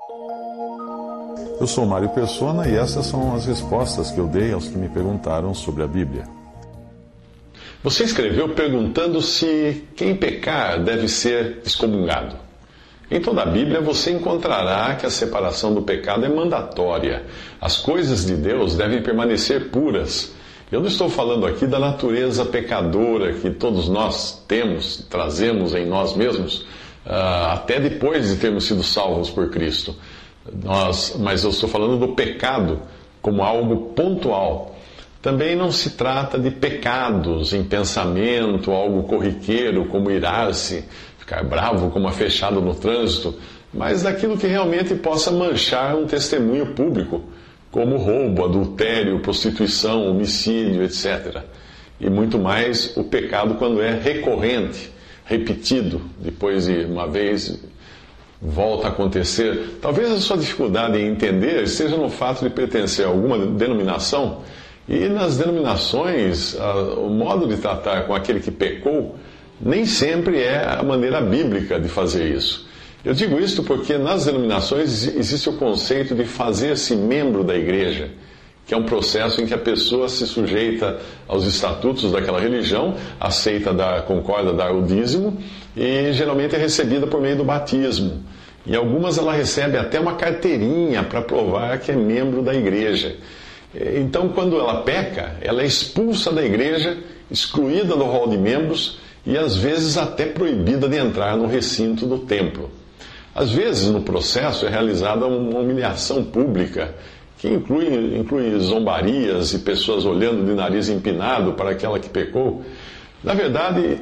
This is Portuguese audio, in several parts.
Eu sou Mário Persona e essas são as respostas que eu dei aos que me perguntaram sobre a Bíblia. Você escreveu perguntando se quem pecar deve ser excomungado. Em toda a Bíblia você encontrará que a separação do pecado é mandatória. As coisas de Deus devem permanecer puras. Eu não estou falando aqui da natureza pecadora que todos nós trazemos em nós mesmos, até depois de termos sido salvos por Cristo. Mas eu estou falando do pecado como algo pontual. Também não se trata de pecados em pensamento, algo corriqueiro, como irar-se, ficar bravo como fechado no trânsito, mas daquilo que realmente possa manchar um testemunho público, como roubo, adultério, prostituição, homicídio, etc. E muito mais o pecado quando é recorrente, repetido, depois de uma vez volta a acontecer. Talvez a sua dificuldade em entender esteja no fato de pertencer a alguma denominação, e nas denominações, o modo de tratar com aquele que pecou nem sempre é a maneira bíblica de fazer isso. Eu digo isto porque nas denominações existe o conceito de fazer-se membro da igreja, que é um processo em que a pessoa se sujeita aos estatutos daquela religião, concorda dar o dízimo e geralmente é recebida por meio do batismo. Em algumas ela recebe até uma carteirinha para provar que é membro da igreja. Então, quando ela peca, ela é expulsa da igreja, excluída do rol de membros e às vezes até proibida de entrar no recinto do templo. Às vezes, no processo, é realizada uma humilhação pública, que inclui zombarias e pessoas olhando de nariz empinado para aquela que pecou. Na verdade,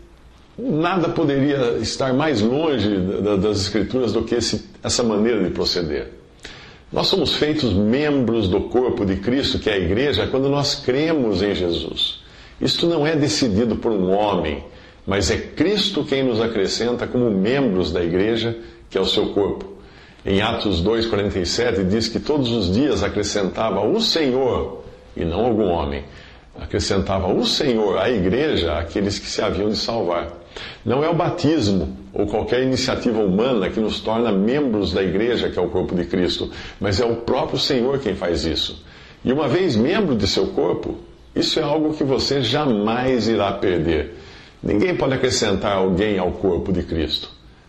nada poderia estar mais longe das Escrituras do que essa maneira de proceder. Nós somos feitos membros do corpo de Cristo, que é a igreja, quando nós cremos em Jesus. Isto não é decidido por um homem, mas é Cristo quem nos acrescenta como membros da igreja, que é o seu corpo. Em Atos 2,47 diz que todos os dias acrescentava o Senhor, e não algum homem, acrescentava o Senhor à igreja aqueles que se haviam de salvar. Não é o batismo ou qualquer iniciativa humana que nos torna membros da igreja, que é o corpo de Cristo, mas é o próprio Senhor quem faz isso. E uma vez membro de seu corpo, isso é algo que você jamais irá perder. Ninguém pode acrescentar alguém ao corpo de Cristo.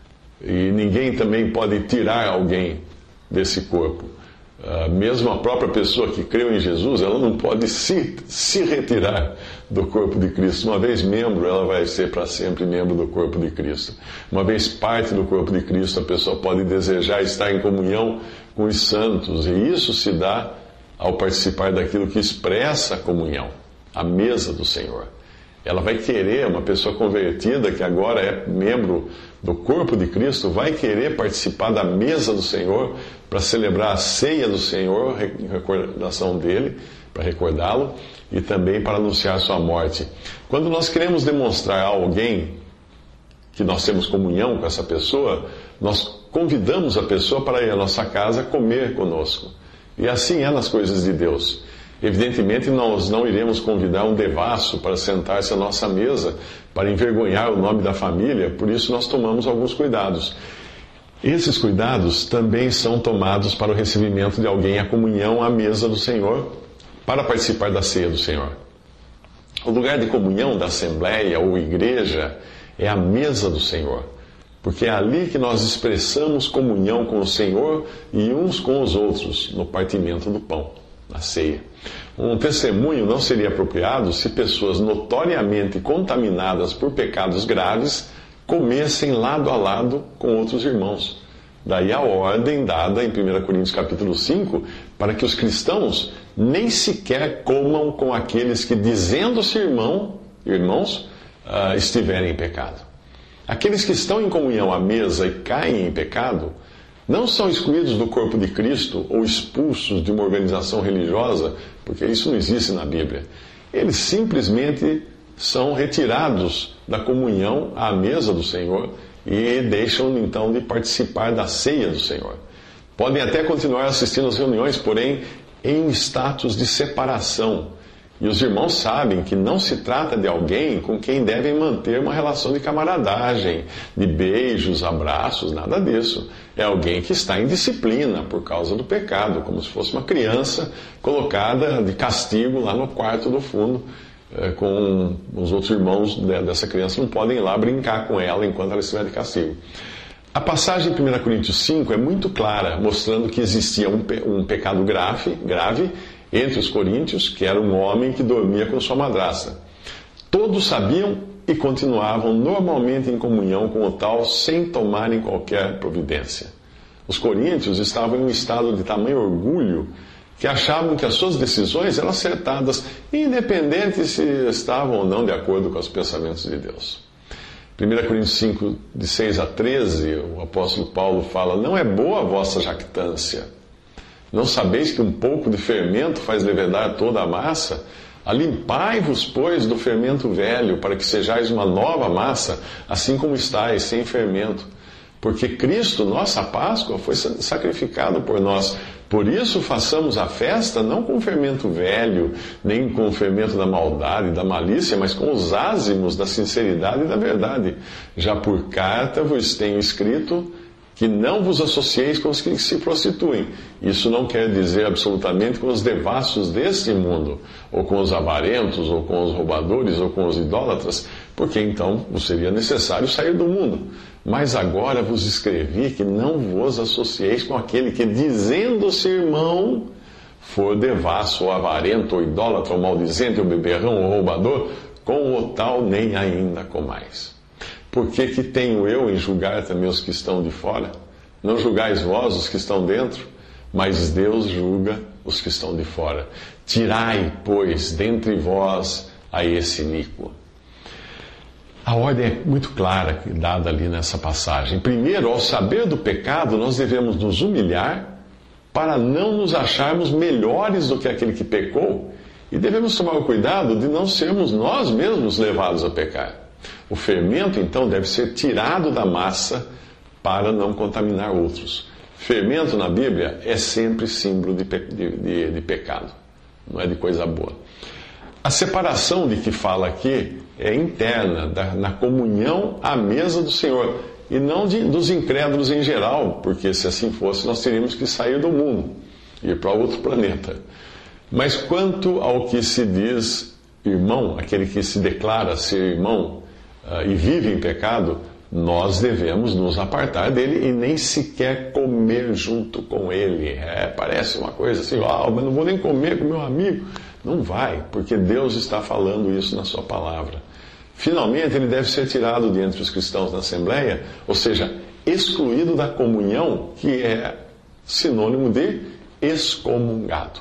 E ninguém também pode tirar alguém desse corpo. Mesmo a própria pessoa que creu em Jesus, ela não pode se retirar do corpo de Cristo. Uma vez membro, ela vai ser para sempre membro do corpo de Cristo. Uma vez parte do corpo de Cristo, a pessoa pode desejar estar em comunhão com os santos. E isso se dá ao participar daquilo que expressa a comunhão, a mesa do Senhor. Ela vai querer, uma pessoa convertida que agora é membro do corpo de Cristo, vai querer participar da mesa do Senhor para celebrar a ceia do Senhor, em recordação dele, para recordá-lo, e também para anunciar sua morte. Quando nós queremos demonstrar a alguém que nós temos comunhão com essa pessoa, nós convidamos a pessoa para ir à nossa casa comer conosco. E assim é nas coisas de Deus. Evidentemente, nós não iremos convidar um devasso para sentar-se à nossa mesa, para envergonhar o nome da família, por isso nós tomamos alguns cuidados. Esses cuidados também são tomados para o recebimento de alguém à comunhão à mesa do Senhor, para participar da ceia do Senhor. O lugar de comunhão da assembleia ou igreja é a mesa do Senhor, porque é ali que nós expressamos comunhão com o Senhor e uns com os outros, no partimento do pão, na ceia. Um testemunho não seria apropriado se pessoas notoriamente contaminadas por pecados graves comessem lado a lado com outros irmãos. Daí a ordem dada em 1 Coríntios capítulo 5, para que os cristãos nem sequer comam com aqueles que, dizendo-se irmãos, estiverem em pecado. Aqueles que estão em comunhão à mesa e caem em pecado, não são excluídos do corpo de Cristo ou expulsos de uma organização religiosa, porque isso não existe na Bíblia. Eles simplesmente são retirados da comunhão à mesa do Senhor e deixam então de participar da ceia do Senhor. Podem até continuar assistindo às reuniões, porém em status de separação. E os irmãos sabem que não se trata de alguém com quem devem manter uma relação de camaradagem, de beijos, abraços, nada disso. É alguém que está em disciplina por causa do pecado, como se fosse uma criança colocada de castigo lá no quarto do fundo, com os outros irmãos dessa criança não podem ir lá brincar com ela enquanto ela estiver de castigo. A passagem de 1 Coríntios 5 é muito clara, mostrando que existia um pecado grave entre os coríntios, que era um homem que dormia com sua madrasta. Todos sabiam e continuavam normalmente em comunhão com o tal, sem tomarem qualquer providência. Os coríntios estavam em um estado de tamanho orgulho que achavam que as suas decisões eram acertadas, independente se estavam ou não de acordo com os pensamentos de Deus. 1 Coríntios 5, de 6 a 13, o apóstolo Paulo fala: não é boa a vossa jactância. Não sabeis que um pouco de fermento faz levedar toda a massa? Alimpai-vos, pois, do fermento velho, para que sejais uma nova massa, assim como estáis, sem fermento. Porque Cristo, nossa Páscoa, foi sacrificado por nós. Por isso façamos a festa não com o fermento velho, nem com o fermento da maldade e da malícia, mas com os ázimos da sinceridade e da verdade. Já por carta vos tenho escrito que não vos associeis com os que se prostituem. Isso não quer dizer absolutamente com os devassos deste mundo, ou com os avarentos, ou com os roubadores, ou com os idólatras, porque então vos seria necessário sair do mundo. Mas agora vos escrevi que não vos associeis com aquele que, dizendo-se irmão, for devasso, ou avarento, ou idólatra, ou maldizente, ou beberrão, ou roubador, com o tal nem ainda comais. Porque que tenho eu em julgar também os que estão de fora? Não julgais vós os que estão dentro, mas Deus julga os que estão de fora. Tirai, pois, dentre vós a esse iníquo. A ordem é muito clara dada ali nessa passagem. Primeiro, ao saber do pecado, nós devemos nos humilhar para não nos acharmos melhores do que aquele que pecou, e devemos tomar o cuidado de não sermos nós mesmos levados a pecar. O fermento, então, deve ser tirado da massa para não contaminar outros. Fermento na Bíblia é sempre símbolo de pecado, não é de coisa boa. A separação de que fala aqui é interna, na comunhão à mesa do Senhor, e não dos incrédulos em geral, porque se assim fosse, nós teríamos que sair do mundo, ir para outro planeta. Mas quanto ao que se diz irmão, aquele que se declara ser irmão e vive em pecado, nós devemos nos apartar dele e nem sequer comer junto com ele. Parece uma coisa assim, mas não vou nem comer com meu amigo. Não vai, porque Deus está falando isso na sua palavra. Finalmente, ele deve ser tirado de entre os cristãos na Assembleia, ou seja, excluído da comunhão, que é sinônimo de excomungado.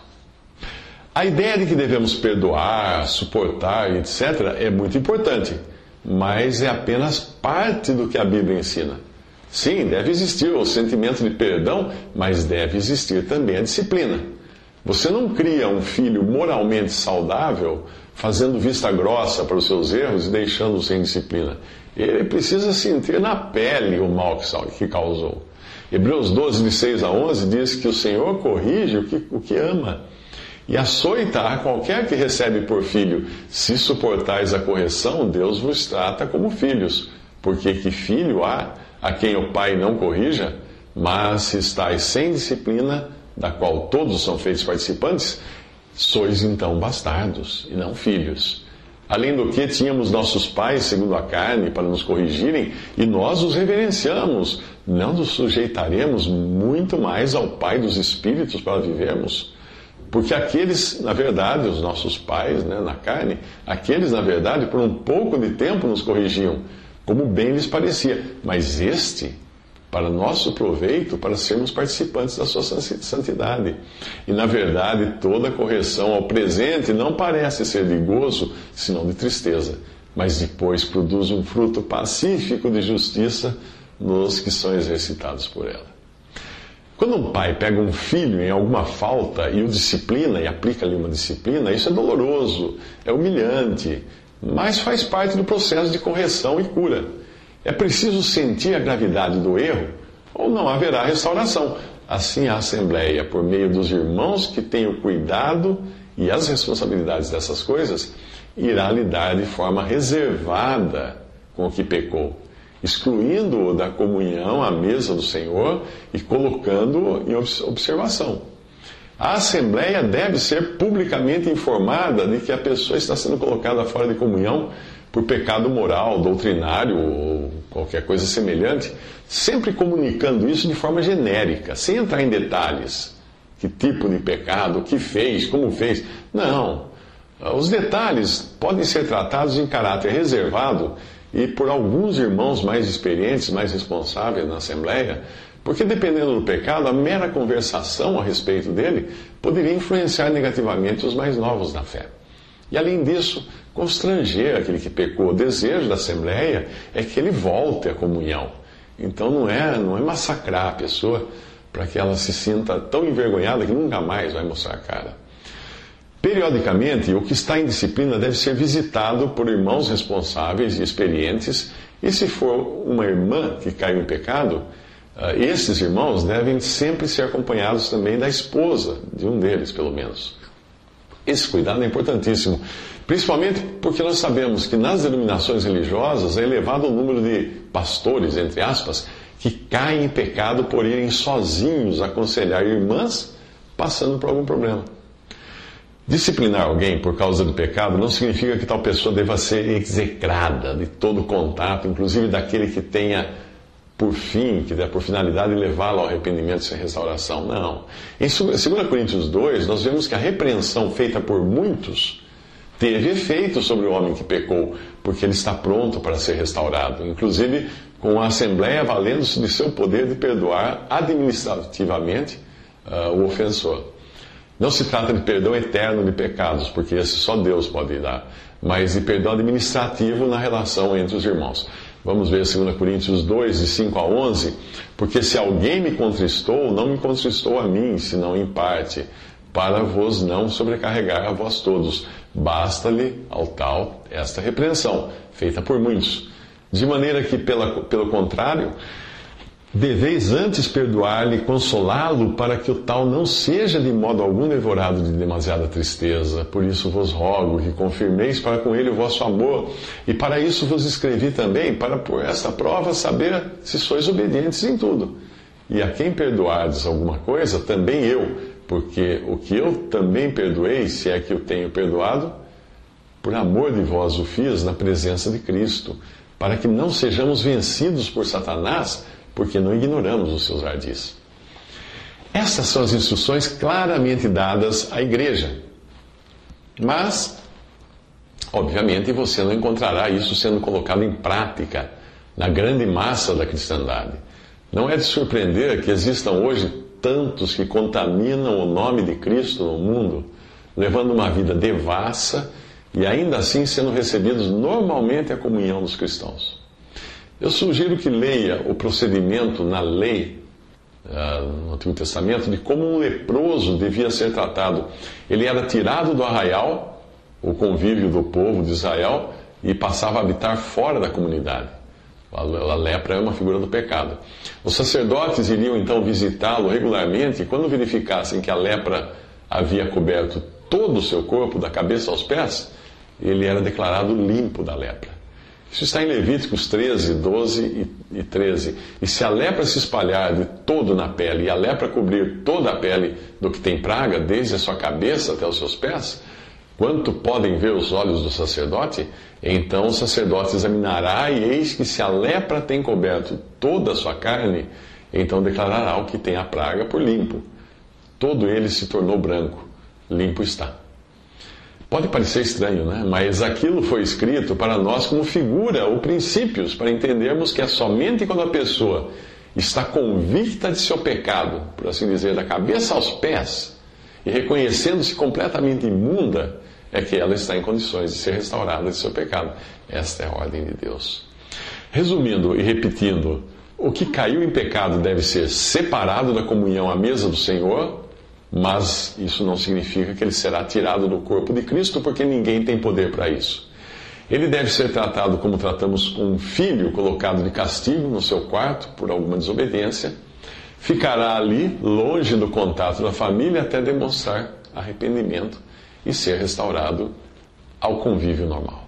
A ideia de que devemos perdoar, suportar, etc., é muito importante, mas é apenas parte do que a Bíblia ensina. Sim, deve existir o sentimento de perdão, mas deve existir também a disciplina. Você não cria um filho moralmente saudável fazendo vista grossa para os seus erros e deixando-o sem disciplina. Ele precisa sentir na pele o mal que causou. Hebreus 12, de 6 a 11, diz que o Senhor corrige o que ama e açoita a qualquer que recebe por filho. Se suportais a correção, Deus vos trata como filhos. Porque que filho há a quem o pai não corrija? Mas se estáis sem disciplina, da qual todos são feitos participantes, sois então bastardos e não filhos. Além do que, tínhamos nossos pais, segundo a carne, para nos corrigirem, e nós os reverenciamos. Não nos sujeitaremos muito mais ao Pai dos Espíritos para vivermos? Porque aqueles, na verdade, os nossos pais, na carne, aqueles, na verdade, por um pouco de tempo nos corrigiam, como bem lhes parecia. Mas este, para nosso proveito, para sermos participantes da sua santidade. E, na verdade, toda correção ao presente não parece ser de gozo, senão de tristeza, mas depois produz um fruto pacífico de justiça nos que são exercitados por ela. Quando um pai pega um filho em alguma falta e o disciplina e aplica-lhe uma disciplina, isso é doloroso, é humilhante, mas faz parte do processo de correção e cura. É preciso sentir a gravidade do erro ou não haverá restauração. Assim a Assembleia, por meio dos irmãos que têm o cuidado e as responsabilidades dessas coisas, irá lidar de forma reservada com o que pecou, excluindo-o da comunhão à mesa do Senhor e colocando-o em observação. A Assembleia deve ser publicamente informada de que a pessoa está sendo colocada fora de comunhão por pecado moral, doutrinário ou qualquer coisa semelhante, sempre comunicando isso de forma genérica, sem entrar em detalhes. Que tipo de pecado, o que fez, como fez. Não. Os detalhes podem ser tratados em caráter reservado e por alguns irmãos mais experientes, mais responsáveis na Assembleia, porque dependendo do pecado, a mera conversação a respeito dele poderia influenciar negativamente os mais novos na fé. E além disso, constranger aquele que pecou. O desejo da Assembleia é que ele volte à comunhão. Então não é massacrar a pessoa para que ela se sinta tão envergonhada que nunca mais vai mostrar a cara. Periodicamente, o que está em disciplina deve ser visitado por irmãos responsáveis e experientes, e se for uma irmã que caiu em pecado, esses irmãos devem sempre ser acompanhados também da esposa, de um deles pelo menos. Esse cuidado é importantíssimo, principalmente porque nós sabemos que nas denominações religiosas é elevado o número de pastores, entre aspas, que caem em pecado por irem sozinhos aconselhar irmãs passando por algum problema. Disciplinar alguém por causa do pecado não significa que tal pessoa deva ser execrada de todo contato, inclusive daquele que tenha por fim, que dê por finalidade levá-lo ao arrependimento e restauração. Não. Em 2 Coríntios 2, nós vemos que a repreensão feita por muitos teve efeito sobre o homem que pecou, porque ele está pronto para ser restaurado, inclusive com a Assembleia valendo-se de seu poder de perdoar administrativamente o ofensor. Não se trata de perdão eterno de pecados, porque esse só Deus pode dar, mas de perdão administrativo na relação entre os irmãos. Vamos ver 2 Coríntios 2, de 5 a 11. Porque se alguém me contristou, não me contristou a mim, senão em parte, para vos não sobrecarregar a vós todos. Basta-lhe, ao tal, esta repreensão, feita por muitos. De maneira que, pelo contrário, deveis antes perdoar-lhe e consolá-lo, para que o tal não seja de modo algum devorado de demasiada tristeza. Por isso vos rogo que confirmeis para com ele o vosso amor. E para isso vos escrevi também, para por esta prova saber se sois obedientes em tudo. E a quem perdoardes alguma coisa, também eu, porque o que eu também perdoei, se é que eu tenho perdoado, por amor de vós o fiz na presença de Cristo, para que não sejamos vencidos por Satanás, porque não ignoramos os seus ardis. Estas são as instruções claramente dadas à igreja. Mas, obviamente, você não encontrará isso sendo colocado em prática na grande massa da cristandade. Não é de surpreender que existam hoje tantos que contaminam o nome de Cristo no mundo, levando uma vida devassa e ainda assim sendo recebidos normalmente à comunhão dos cristãos. Eu sugiro que leia o procedimento na lei, no Antigo Testamento, de como um leproso devia ser tratado. Ele era tirado do arraial, o convívio do povo de Israel, e passava a habitar fora da comunidade. A lepra é uma figura do pecado. Os sacerdotes iriam então visitá-lo regularmente, e quando verificassem que a lepra havia coberto todo o seu corpo, da cabeça aos pés, ele era declarado limpo da lepra. Isso está em Levíticos 13, 12 e 13. E se a lepra se espalhar de todo na pele, e a lepra cobrir toda a pele do que tem praga, desde a sua cabeça até os seus pés, quanto podem ver os olhos do sacerdote? Então o sacerdote examinará, e eis que se a lepra tem coberto toda a sua carne, então declarará o que tem a praga por limpo. Todo ele se tornou branco, limpo está. Pode parecer estranho, né? Mas aquilo foi escrito para nós como figura ou princípios, para entendermos que é somente quando a pessoa está convicta de seu pecado, por assim dizer, da cabeça aos pés, e reconhecendo-se completamente imunda, é que ela está em condições de ser restaurada de seu pecado. Esta é a ordem de Deus. Resumindo e repetindo, o que caiu em pecado deve ser separado da comunhão à mesa do Senhor, mas isso não significa que ele será tirado do corpo de Cristo, porque ninguém tem poder para isso. Ele deve ser tratado como tratamos um filho colocado de castigo no seu quarto por alguma desobediência. Ficará ali, longe do contato da família, até demonstrar arrependimento. e ser restaurado ao convívio normal.